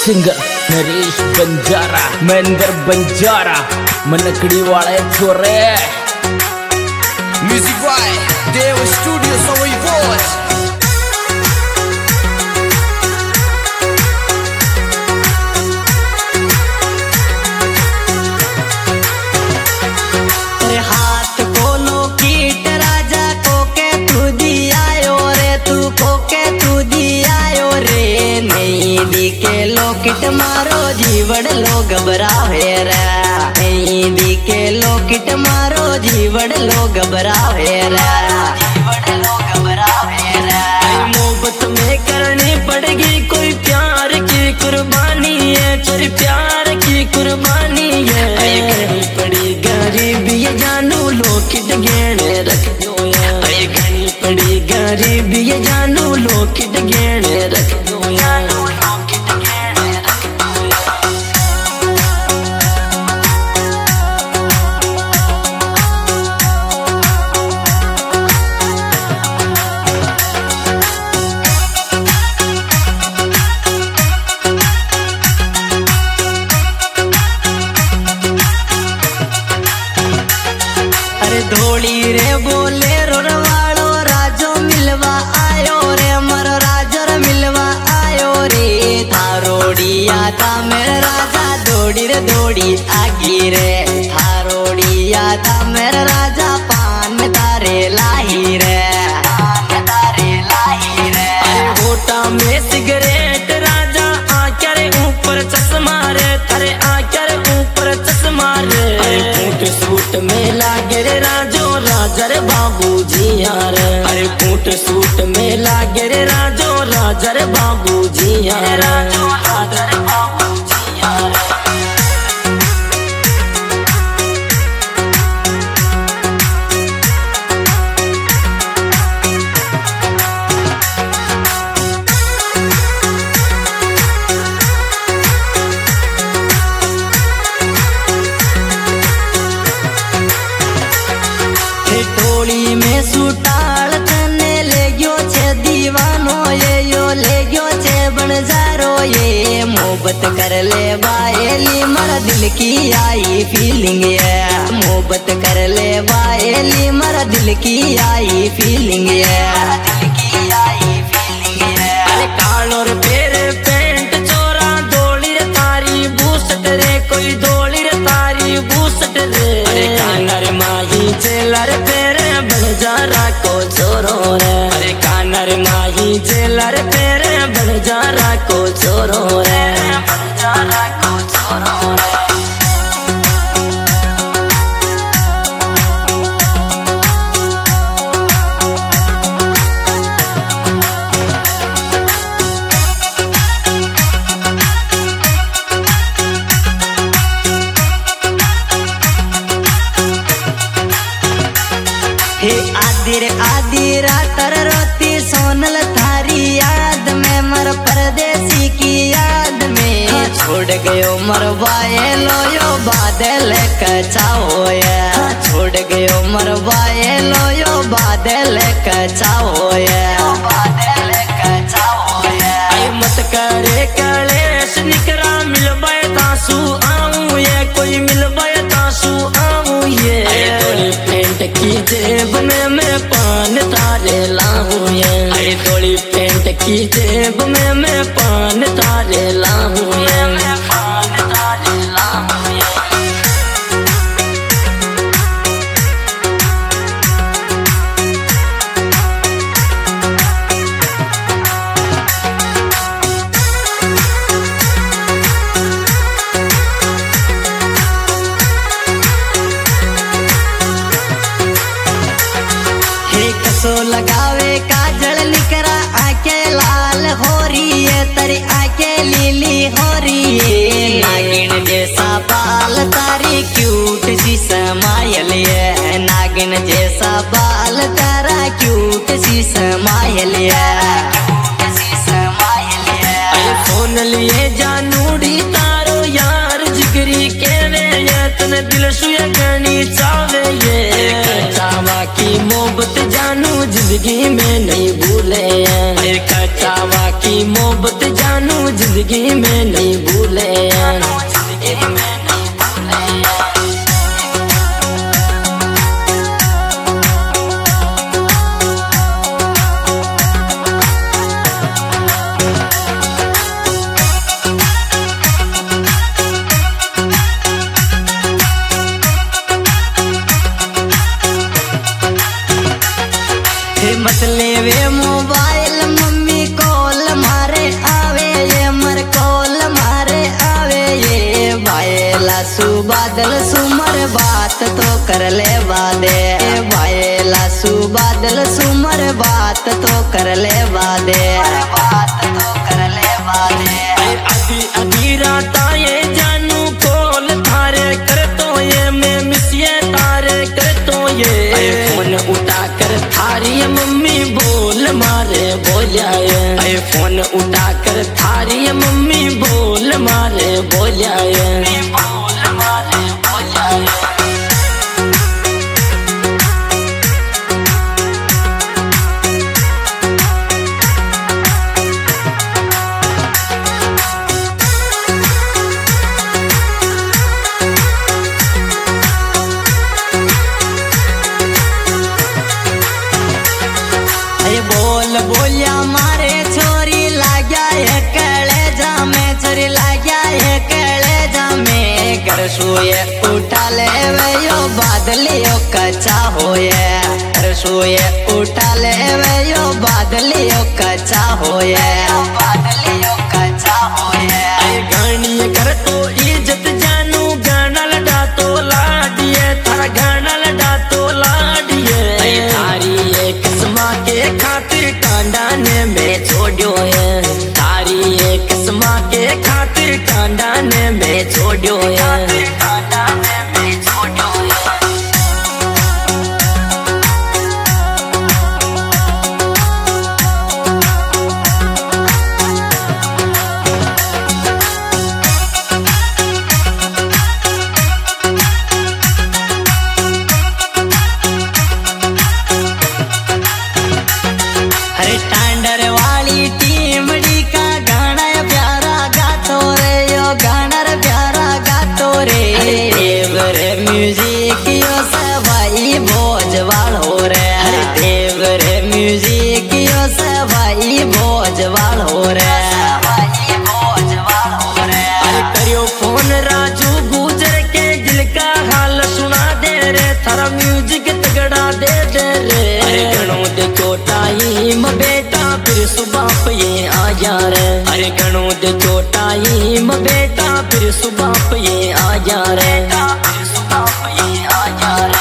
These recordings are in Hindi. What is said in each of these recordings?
सिंगर नरेश बंजारा, महेंद्र बंजारा, मनकड़ी वाले छोरे। म्यूजिक बाय देव स्टूडियो सोई वॉच। हाथ खोलो कीट राजा को के तू दियायो रे, तू को के तू दियायो रे। नहीं दिखे लोकिट मारो जीवड़ लो घबरावे रे, नहीं दिखे लोकिट मारो जीवड़ लो घबरावे रे, जीवड़ लो घबरावे रे। मोहब्बत में करनी पड़ेगी कोई प्यार की कुर्बानी है, चोरी प्यार की कुर्बानी है। करनी पड़ी गरीबी ये जानू लोकिट गेणे रख दो, करनी पड़ी गरीबी ये जानू लोकिट गेणे रख दो। धोली रे बोले रोरवाड़ो राजो मिलवा आयो रे, मरो राजो रे मिलवा आयो रे। थारोड़िया था मेरा राजा दौड़ी रे दौड़ी आगी रे, थारोड़िया था मेरा राजा पान में तारे लाई रे, पान तारे लाई रे। होटा में सिगरेट राजा आक्या रे ऊपर चश्मा रे, थारे आक्या रे ऊपर चश्मा रे। सूट में लागे रे राजो राजा रे बाबू जी यार, अरे बूट सूट में लागे रे राजो राजा रे बाबू जी यार, राजो राजा रे बाबू जी यार। टोली में सुटाल तने ले गयो छे दीवानो, ये यो ले गयो छे बनजारो। ये मोहब्बत कर ले बायली मरा दिल की आई फीलिंग है, मोहब्बत कर ले बायली मरा दिल की आई फीलिंग है, दिल की आई फीलिंग है। अरे कालो रे पेरे पेंट चोरा दौड़ी रे तारी बूसट रे, कोई दौड़ी रे तारी बूसट रे। अरे काना रे माही चेलर पेरे बनजारा को छोरो रे, अरे कानर माही चेलर पेरे बनजारा को छोरो रे, बनजारा को छोरो रे। हे आदि रे आदि रात रोती सोनल थारी याद में, मर परदेसी की याद में। छोड़ गयो मरवाए लोयो बादल कचाओ, छोड़ गयो मरवाए लोयो बादल कचाओ, बादल कचाओ। आई मत करे कलेश निकरा मिलबाए तासू आऊं, ये कोई मिलबाए तासू आऊं। ये पेंट की जेब में मैं पान तारे लाऊं, ये अरे थोड़ी पेंट की जेब में मैं पान तारे लाऊं, ये मैं पान तारे लाऊं। ये कसो लगावे काजल निकरा आके लाल हो रही है, तेरी आके लीली हो रही है। नागिन जैसा बाल तारी क्यूट सी समायल है, नागिन जैसा बाल तारा क्यूट सी समायल है, क्यूट सी समायल है। फोन लिए जानूड़ी तारो यार जिगरी के वे, तने दिल सुया गनी चावे ये। कचावा की मोहब्बत जानू जिंदगी में नहीं भूले, कचावा की मोहब्बत जानू जिंदगी में नहीं भूले। मतले वे मोबाइल मम्मी कॉल मारे आवे ये मर कॉल मारे आवे ये भाईला सु बादल सुमर बात तो कर ले वादे भाईला सु बादल सुमर बात तो कर ले वादे बात तो कर ले वादे। अभी अभी रात ये जानू कॉल थारे कर तो ये मैं मिसिए तारे कर तो ये फोन उठा कर थारी मम्मी बोल मारे बोलिया ये फोन उठा कर थारी मम्मी बोल मारे बोलिया ये बोल मारे बोलिया ये। बोल बोलिया मारे छोरी लाग्या है कलेजा में छोरी लाग्या है कलेजा में कर सोए उठा ले वे यो बादलियो कच्चा होए कर सोए उठा ले वे यो बादलियो कच्चा होए बादलियो कच्चा होए। गानी कर तो इज्जत जानू गाना लड़ा तो लाडिए थारा गाना लड़ा तो लाडिए थारी एक किस्मा के खातिर कांडाने में छोड़ो है थारी एक किस्मा के खातिर कांडाने में छोड़ो है कांडाने में छोड़ो है। टांडर वाली टीमड़ी का गाना प्यारा गातो रे यो गाना रे प्यारा गातो रे देवरे म्यूजिक यो सवाई भोजवाल हो रे देवरे म्यूजिक यो सवाई भोजवाल हो रे भोजवाल हो रे। अरे करियो फोन राजू गुजर के दिल का हाल सुना दे रे थारा म्यूजिक तगड़ा दे दे रे। अरे गणों दे चोटाई म बेटा फिर सुबह पे ये आ जा रे अरे गणों दे चोटाई म बेटा फिर सुबह पे ये आ जा रे फिर सुबह पे ये आ जा रे।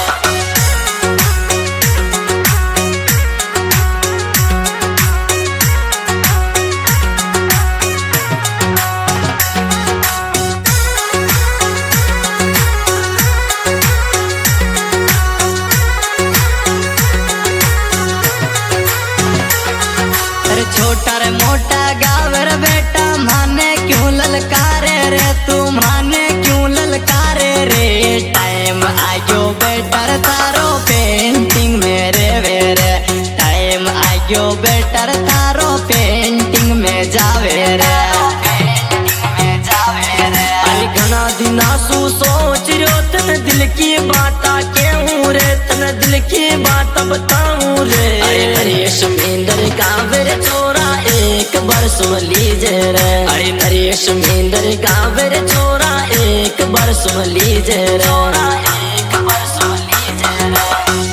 छोटा रे मोटा गावर बेटा माने क्यों ललकारे रे तू माने क्यों ललकारे रे टाइम आयो बेटर तारो पेंटिंग मेरे वेरे टाइम आयो बेटर तारो पेंटिंग में जावे रे अरे घना दिना सु सोच रो तन दिल की बात केहूं रे तन दिल की बात बताऊं रे। अरे नरेश महेंद्र कावेर छोरा एक बार सुन लीजे रे अरे नरेश महेंद्र कावेर छोरा एक बार सुन लीजे रे एक बार सुन लीजे रे।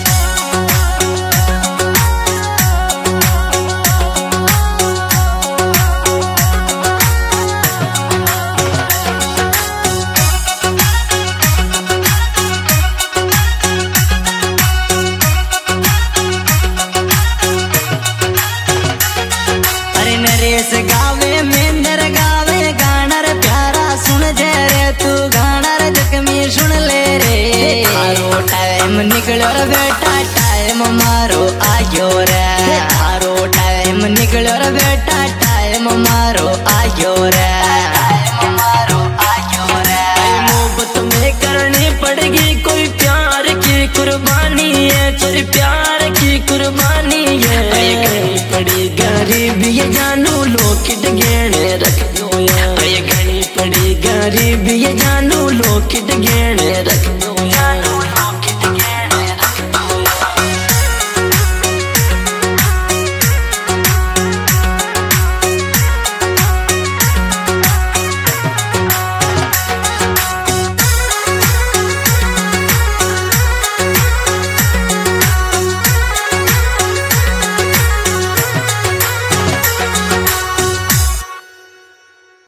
नरेश गावे मेंदर गावे गाना रे प्यारा सुन जे रे तू गाना रे जख्मी सुन ले रे बड़ी गरीबी जानू लोकित घेणे रख